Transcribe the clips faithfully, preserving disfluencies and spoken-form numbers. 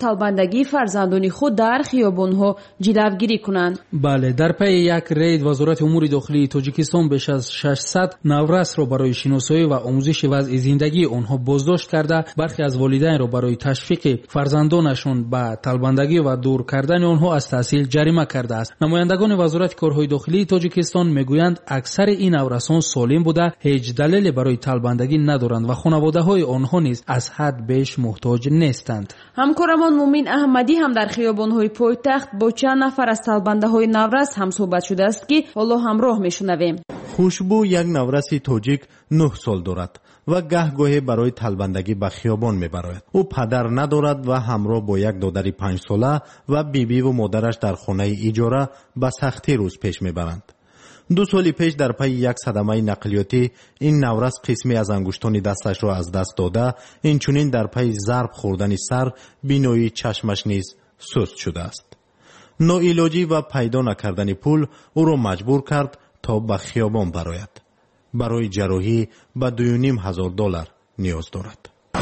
талбандагии фарзандони худ дар хиёбонҳо ҷилавгирӣ кунанд. бале, дар пайи як рейд вазорати умури дохилии тоҷикистон беш аз шашсад наврасро барои шиносоӣ ва омӯзиши вазъи зиндагии онҳо боздошт карда, бархе аз волидайнро барои ташвиқи фарзандонашон ба талбандагӣ ва дур кардани онҳо аз таҳсил ҷарима кардааст. намояндагони вазорати корҳои дохилии тоҷикистон мегӯянд аксари ин наврасон солим буда ҳеҷ далеле барои талбандагӣ надоранд ва хонаводаҳои онҳо низ аз ҳад беш муҳтоҷ нестанд. ҳамкорамон Мумин Аҳмадӣ ҳам дар хиёбонҳои пойтахт бо чанд нафар аз талбандаҳои наврас ҳамсӯҳбат шудааст, ки ҳоло ҳамроҳ мешунавем. хушбу як навраси тоҷик нӯҳ сол дорад ва гаҳгоҳе барои талбандагӣ ба хиёбон мебарояд. ӯ падар надорад ва ҳамроҳ бо як додари панҷсола ва бибиву модараш дар хонаи иҷора ба сахтӣ рӯз пеш мебаранд. ду соли пеш дар пайи як садамаи нақлиётӣ ин наврас қисме аз ангуштони дасташро аз даст дода, инчунин дар пайи зарб хӯрдани сар бинои чашмаш низ суст шудааст. ноилоҷӣ ва пайдо накардани пул ӯро маҷбур кард то ба хиёбон барояд. барои ҷарроҳӣ ба дую ним ҳазор доллар ниёз дорад.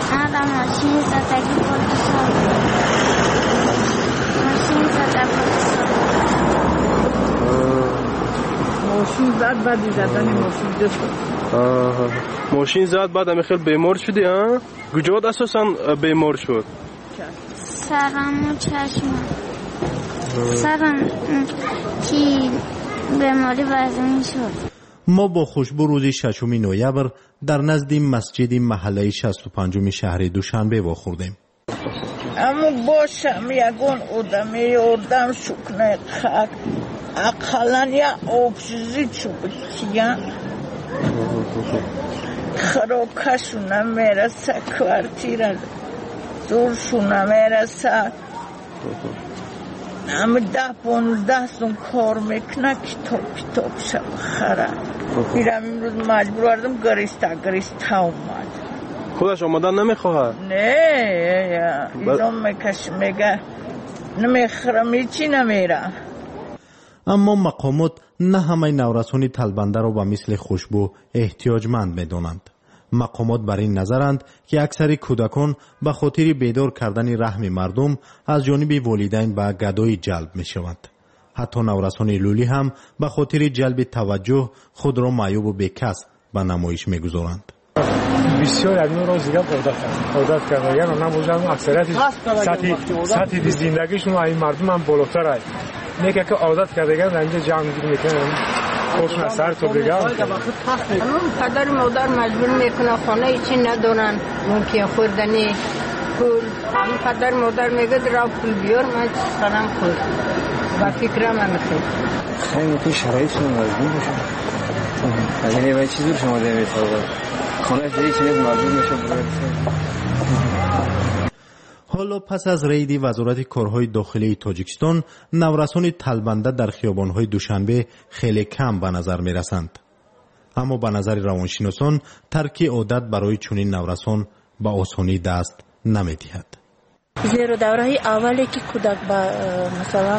ماشین زد بعد زدن ماشین دست ماشین زد بعد همه خیلی بیمار شدی ها؟ کجات اساسا بیمار شد؟ سرم و چشمم سرم کی بیماری وزنی شد. ما با خوشبو روزی ششم نوامبر در نزد مسجد محله شصت و پنج شهر دوشنبه واخوردیم. اما باشم یگون آدمی آدم شکنه خاک اقلن یا آبشیزی چوبکیه خراکشونه میرسه کوارتیره زورشونه میرسه اما ده پانزده سون کار میکنه کتاب کتاب شب خره میرم امروز مجبور وردم گریسته گریسته اومد. خودش آمدن نمیخواه؟ نه ایزان میکش میگه نمیخرم هیچی نمیره. اما مقامات نه همه نورسانی طلبنده را به مثل خوشبو احتیاجمند میدانند. مقامات بر این نظرند که اکثر کودکان به خاطر بیدار کردن رحم مردم از جانب والدین به گدایی جلب می شوند. حتی نورسان لولی هم به خاطر جلب توجه خود را معیوب و بیکس به نمایش می گذارند. بسیار از نور روز دیگه عادت کرده یعنی نموزن اکثریت سطح سطح زندگیشون این مردم هم بالاتر است. نیکه که عادت کرده گرد اینجا جمع میکنن خوشن سر تو بگم پدر مادر مجبور میکنه خانه ایچی ندارن ممکن خوردنی پول این پدر مادر میگه درا پول بیار من سرم خود با فکرم هم میخواد خیلی ممکن شرایطشون مجبور بشن از این باید چیزی رو شما دیمید خانه ایچی نیز مجبور میشه حالا پس از ریدی وزارت کارهای داخلی تاجیکستان نورسان طلبنده در خیابانهای دوشنبه خیلی کم به نظر می رسند. اما به نظر روانشناسان ترک عادت برای چنین نورسان به آسانی دست نمی دهد. زیرا دوره اولی که کودک با مثلا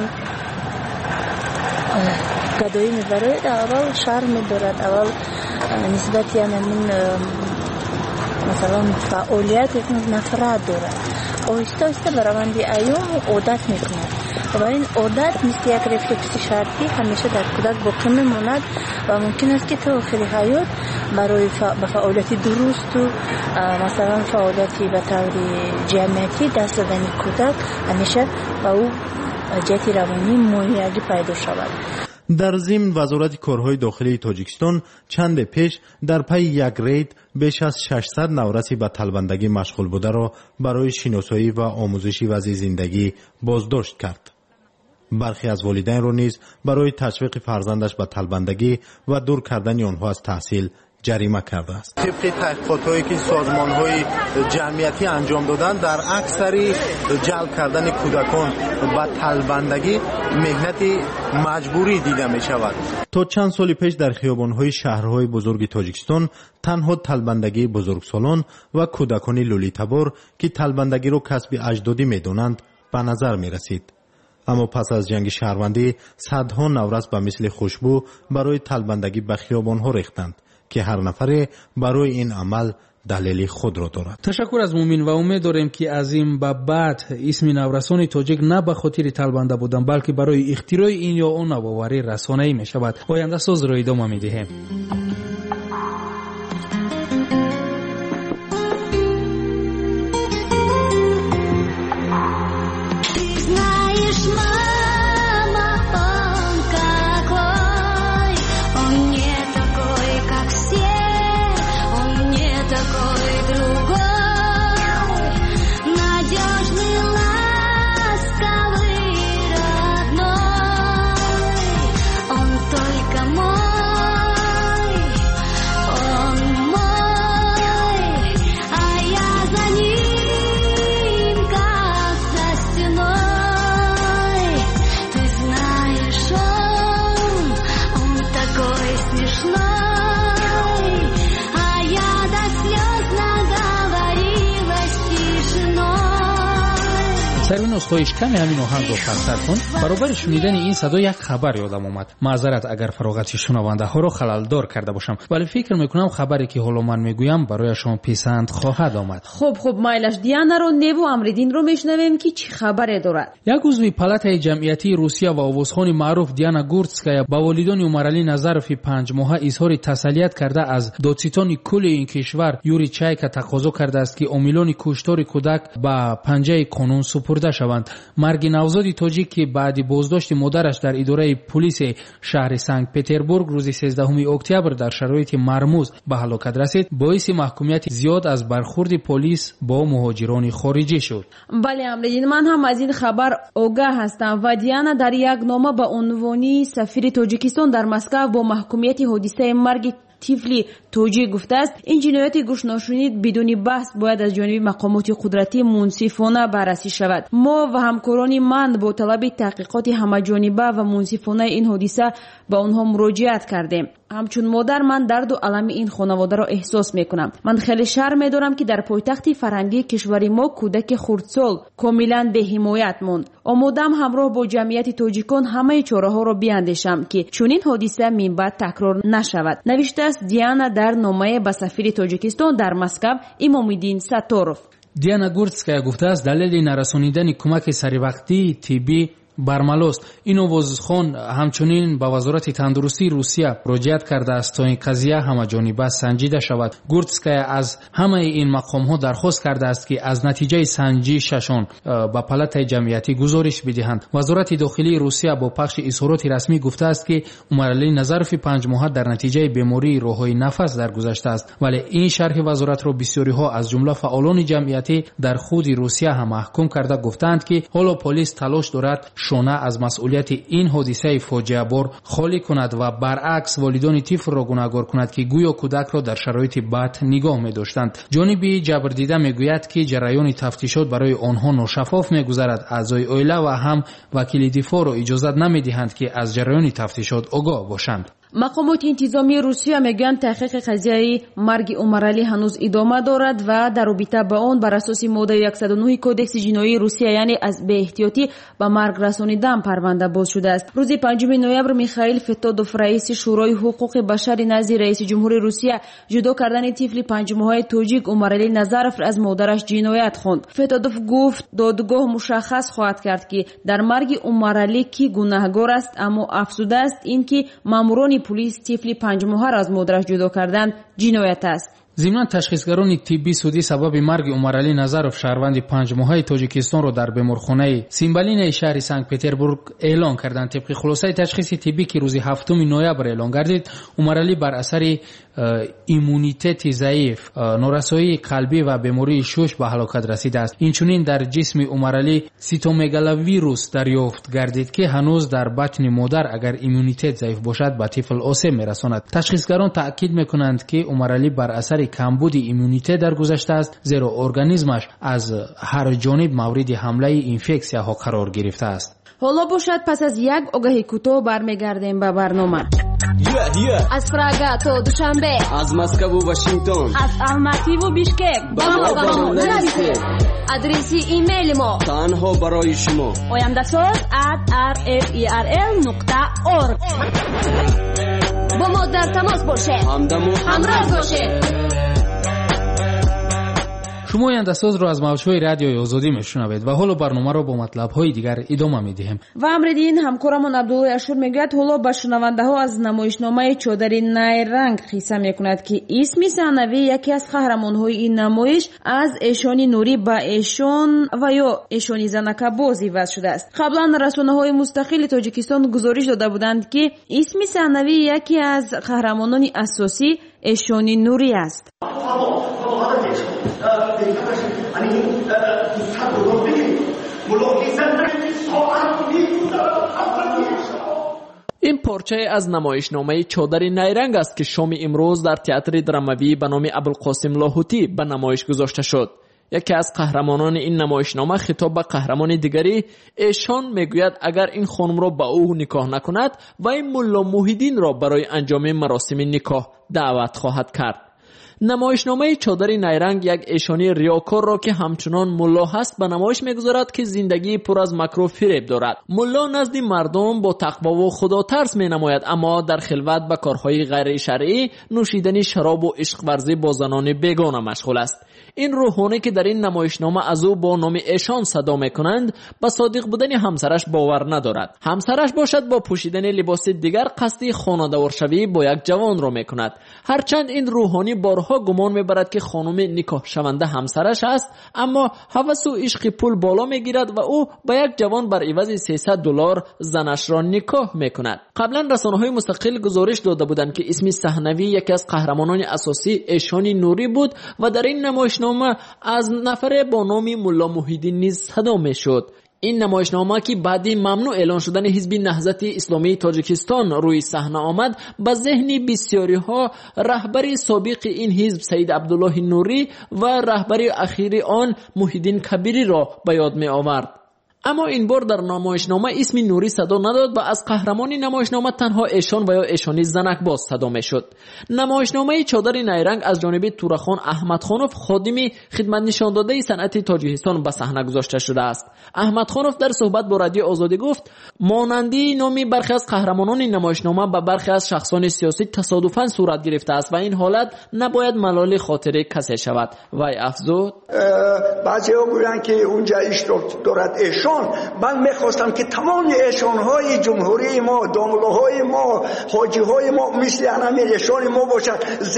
گدایی می برد اول شرم می دارد اول نسبت یعنی من مثلا فعالیت نفرت دارد آهسته آهسته برآورد ایام عادت میکنه و این عادت مثل یک رفلکس شرطی همیشه در کودک باقی میماند و ممکن است که تا آخر حیات برای به فعالیت درست و مثلا فعالیتی به طور جمعیتی دست دادن کودک همیشه با او جهت روانی مانعی پیدا شود. در ضمن وزارت کارهای داخلی تاجیکستان چند پیش در پی یک رید بیش از ششصد نورسی به طلبندگی مشغول بوده را برای شناسایی و آموزشی وضع زندگی بازداشت کرد. برخی از والدین را نیز برای تشویق فرزندش به طلبندگی و دور کردن آنها از تحصیل جریمه کرده است. طبق تحقیقاتی که سازمان‌های جمعیتی انجام دادند در اکثری جلب کردن کودکان به طلبندگی مهنت مجبوری دیده می شود. تا چند سال پیش در خیابان‌های شهرهای بزرگ تاجیکستان تنها طلبندگی بزرگسالان و کودکان لولیتبار که طلبندگی را کسب اجدادی می دانند به نظر می رسید. اما پس از جنگ شهروندی صدها نورس به مثل خوشبو برای طلبندگی به خیابان‌ها ریختند که هر نفر برای این عمل دلیل خود را دارد. تشکر از مومین و امید داریم که از این به بعد اسم نورسان تاجیک نه به خاطر طلبنده بودن بلکه برای اختراع این یا اون نوآوری رسانه‌ای می شود. آینده ساز را ادامه می دهیم. سروین خواهش کمی همین آهنگ رو پستر کن. برابر شنیدن این صدا یک خبر یادم اومد. معذرت اگر فراغت شنونده ها رو خلل دار کرده باشم، ولی فکر میکنم خبری که حالا من میگویم برای شما پسند خواهد آمد. خب خب مایلش دیانا رو نیو امردین رو میشنویم که چی خبری دارد. یک عضو پالاتای جمعیتی روسیه و آوازخوان معروف دیانا گورتسکایا با والدین عمرعلی نظروی پنج ماهه اظهار تسلیت کرده از دادستان کل این کشور یوری چایکا تقاضا کرده است که عاملان کشتار کودک به پنجه قانون سپرده شوند. مرگ نوزاد تاجیک که بعد بازداشت مادرش در اداره پلیس شهر سنت پتربورگ روز سیزدهم اکتبر در شرایط مرموز به هلاکت رسید، باعث محکومیت زیاد از برخورد پلیس با مهاجران خارجی شد. بله امروز من هم از این خبر آگاه هستم و دیانا در یک نامه به عنوان سفیر تاجیکستان در مسکو با محکومیت حادثه مرگ طفلی توجیه گفته است این جنایت گوش ناشنید بدون بحث باید از جانب مقامات قدرتی منصفانه بررسی شود. ما و همکاران من با طلب تحقیقات همه‌جانبه و منصفانه این حادثه به آنها مراجعت کردیم. همچون مادر من درد و الم این خانواده را احساس میکنم. من خیلی شرم میدارم که در پایتخت فرهنگی کشور ما کودک خردسال کاملا به حمایت ماند. آمادم همراه با جمعیت تاجیکان همه چاره‌ها را بیاندیشم که چنین حادثه من بعد تکرار نشود. نوشته است دیانا در نامه به سفیر تاجیکستان در مسکو امام‌الدین ستاروف. دیانا گورتسکایا گفته است دلیل نرسانیدن کمک سریوقتی طبی برملاست. این آوازخوان همچنین با وزارت تندرستی روسیه مراجعت کرده است تا این قضیه همه‌جانبه سنجیده شود. گورتسکایا از همه این مقام ها درخواست کرده است که از نتیجه سنجششان با پالاتای جمعیتی گزارش بدهند. وزارت داخلی روسیه با پخش اظهارات رسمی گفته است که عمرعلی نظروی پنج ماهه در نتیجه بیماری راههای نفس درگذشته است، ولی این شرح وزارت را بسیاری ها از جمله فعالان جمعیتی در خود روسیه هم محکوم کرده گفتند که حالا پلیس تلاش دارد شونه از مسئولیت این حادثه فاجعه بار خالی کند و برعکس والدان طفل را گناهکار کند که گویا کودک را در شرایط بد نگاه می داشتند. جانب جبردیده می گوید که جریان تفتیشات برای آنها ناشفاف می گذرد. اعضای عائله و هم وکیل دفاع را اجازه نمی دهند که از جریان تفتیشات آگاه باشند. مقامات انتظامی روسیه میگویند تحقیق قضیه مرگ عمرعلی هنوز ادامه دارد و در رابطه با آن بر اساس ماده صد و نه کدکس جنایی روسیه یعنی از بی احتیاطی به مرگ رسانیدن پرونده باز شده است. روز پنجم نوامبر میخائیل فتادوف رئیس شورای حقوق بشر نزد رئیس جمهور روسیه جدا کردن طفل پنج ماهه تاجیک عمرعلی نظروف از مادرش جنایت خواند. فتادوف گفت دادگاه مشخص خواهد کرد که در مرگ عمرعلی کی گناهکار است، اما افزوده است اینکه ماموران پلیس طفل پنج ماهه را از مادرش جدا کردن جنایت است. ضمن تشخیصگران طبی سعودی سبب مرگ عمرعلی نظروف شهروند پنج ماهه تاجیکستان را در بیمارخانه سیمبالین شهر سنت پتربورگ اعلان کردند. طبق خلاصه تشخیص طبی که روز هفتم نوامبر اعلان گردید، عمرعلی بر اثر ایمونیته ضعیف، نارسایی قلبی و بیماری شش به هلاکت رسیده است. اینچنین در جسم عمرعلی سیتومگالوویروس دریافت گردید که هنوز در بطن مادر اگر ایمونیته ضعیف باشد به طفل آسیب میرساند. تشخیصگران تاکید میکنند که عمرعلی بر اثر کمبود ایمونیته درگذشته است، زیرا ارگانیسمش از هر جانب مورد حمله اینفکسیا ها قرار گرفته است. حالا باشد پس از یک آگهی کوتاه برمیگردیم به برنامه. yeah, yeah. از پراگ تا دوشنبه، از مسکو و واشنگتن، از الماتی و بیشکک با ما با ما نرسید. آدرس ایمیل ما تنها برای شما oyandasaz at r f e r l نقطه org. با ما در تماس باشه، همدم و همراه باشه. شما آینده‌ساز رو از موج‌های رادیوی آزادی میشنوید و حالا برنامه رو با مطلب‌های دیگر ادامه می‌دهیم. و امردین همکارمون عبدالله اشور میگوید حالا به شنونده‌ها از نمایشنامه چادر نیرنگ قصه میکند که اسم ثانوی یکی از قهرمان‌های این نمایش از ایشانی نوری به ایشان و یا ایشانی زنک باز عوض شده است. قبلا رسانه‌های مستقل تاجیکستان گزارش داده بودند که اسم ثانوی یکی از قهرمانان اساسی ایشانی نوری است. این پارچه از نمایشنامه چادر نیرنگ است که شام امروز در تئاتر دراموی به نام ابوالقاسم لاهوتی به نمایش گذاشته شد. یکی از قهرمانان این نمایشنامه خطاب به قهرمان دیگری ایشان میگوید اگر این خانم را با او نکاح نکند و این ملا محیدین را برای انجام مراسم نکاح دعوت خواهد کرد. نمایشنامه چادر نیرنگ یک ایشانی ریاکار را که همچنان ملا هست به نمایش میگذارد که زندگی پر از مکر و فریب دارد. ملا نزد مردم با تقوا و خدا ترس می نماید، اما در خلوت به کارهای غیر شرعی، نوشیدن شراب و عشق ورزی با زنان بیگانه مشغول است. این روحانی که در این نمایشنامه از او با نام ایشان صدا میکنند به صادق بودن همسرش باور ندارد. همسرش باشد با پوشیدن لباس دیگر قصد خانواده‌وار شوی با یک جوان را میکند. هرچند این روحانی بارها گمان میبرد که خانم نکاح شونده همسرش است، اما هوس و عشق پول بالا میگیرد و او با یک جوان بر عوض سیصد دلار زنش را نکاح میکند. قبلا رسانه‌های مستقل گزارش داده بودند که اسم صحنوی یکی از قهرمانان اساسی ایشانی نوری بود و در این نمایشنامه از نفر با نام ملا محیدین نیز صدا میشد. این نمایشنامه که بعدی ممنوع اعلان شدن حزب نهضت اسلامی تاجیکستان روی صحنه آمد، به ذهن بسیاری ها رهبر سابق این حزب سید عبدالله نوری و رهبر اخیر آن محیدین کبیری را به یاد می آورد. اما این بار در نمایشنامه اسم نوری صدا نداد و از قهرمانی نمایشنامه تنها ایشان و یا ایشانی زنک باز صدا می شد. نمایشنامه چادر نیرنگ از جانب تورخان احمدخانوف خادم خدمت نشان داده صنعت تاجیکستان به صحنه گذاشته شده است. احمدخانوف در صحبت با رادیو آزادی گفت مانندی نامی برخی از قهرمانان نمایشنامه به برخی از شخصان سیاسی تصادفاً صورت گرفته است و این حالت نباید ملال خاطر کسی شود. وی افزود بعضی‌ها گویند که اونجا اشتراک دارد ایشان، من میخواستم که تمام ایشانهای جمهوری ما، داملوهای ما، حاجیهای ما مثل همین ایشان ما باشد،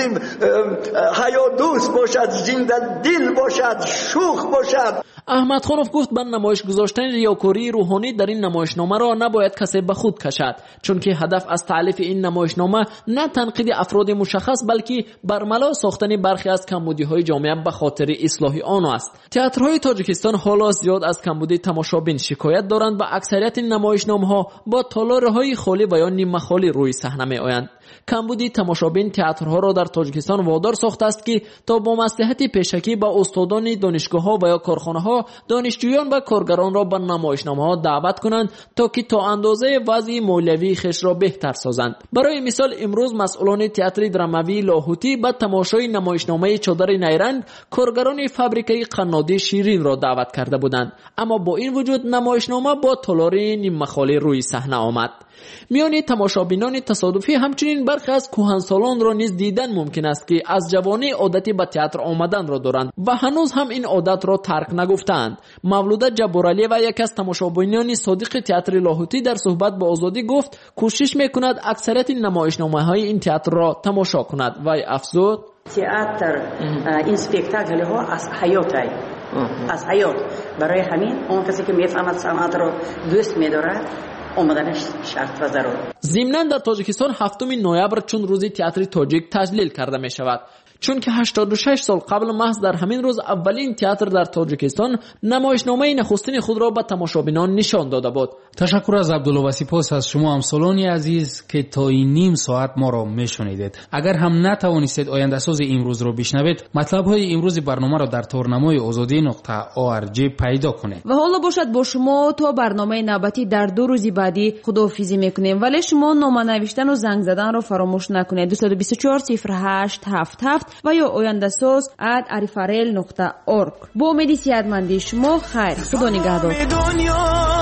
حیا دوست باشد، زنده دل باشد، شوخ باشد. احمدخانوف گفت من نمایش گذاشتن ریاکاری روحانی در این نمایشنامه را نباید کسی به خود کشد، چون که هدف از تألیف این نمایشنامه نه تنقید افراد مشخص بلکه برملا ساختن برخی از کمبودی‌های جامعه به خاطر اصلاح آن است. تئاترهای تاجیکستان حالا زیاد از کمبودی تماشابین شکایت دارند و اکثریت نمایشنامه‌ها با تالارهای خالی و یا نیمه خالی روی صحنه می‌آیند. کمبودی تماشابین تئاترها را در تاجیکستان وادار ساخته است که تا با مصلحت پیشکی با استادان دانشگاه‌ها و یا کارخانه‌ها دانشجویان و کارگران را به نمایشنامه‌ها دعوت کنند تا که تا اندازه وضع مالیوی خش را بهتر سازند. برای مثال امروز مسئولان تئاتر دراموی لاهوتی به تماشای نمایشنامه چادر نیرنگ کارگران فابریکه قنادی شیرین را دعوت کرده بودند، اما با این وجود نمایشنامه با تالار نیمه خالی روی صحنه آمد. میان تماشابینان تصادفی همچنین برخی از کهنسالان را نیز دیدن ممکن است که از جوانی عادتی به تئاتر آمدن را دارند و هنوز هم این عادت را ترک نگفتند. مولوده جبرالی و یک از تماشابینان صادق تئاتر لاهوتی در صحبت با آزادی گفت کوشش میکند اکثریت نمایشنامه‌های این تئاتر را تماشا کند. و افزود تئاتر این اسپکتاکل ها از حیات ای از حیات، برای همین اون کسی که میفهمد صنعت را دوست می‌دارد اومدنش شرط و ضرور. ضمناً در تاجیکستان هفتم نوامبر چون روز تئاتر تاجیک تجلیل کرده می شود، چون که هشتاد و شش سال قبل محض در همین روز اولین تئاتر در تاجیکستان نمایشنامه نخستین خود را به تماشابینان نشان داده بود. تشکر از عبدالله و سپاس از شما همسالانی عزیز که تا این نیم ساعت ما را میشنیدید. اگر هم نتوانستید آینده ساز امروز را بشنوید، مطلب های امروز برنامه را در تورنمای آزادی نقطه او ار جی پیدا کنید. و حالا باشد با شما تا برنامه نوبتی در دو روز بعدی خداحافظی میکنیم، ولی شما نامه نوشتن و زنگ زدن را فراموش نکنید. دو دو چهار صفر هشت هفت هفت و یا آینده ساز ات عریفرل نقطه اورگ. با امید صحتمندی شما خیر. خدا نگهدار. دنیا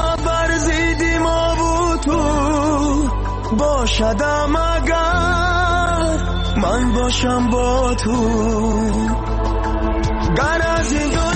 برزیدی ما و تو باشدم اگر من باشم با تو، گر از این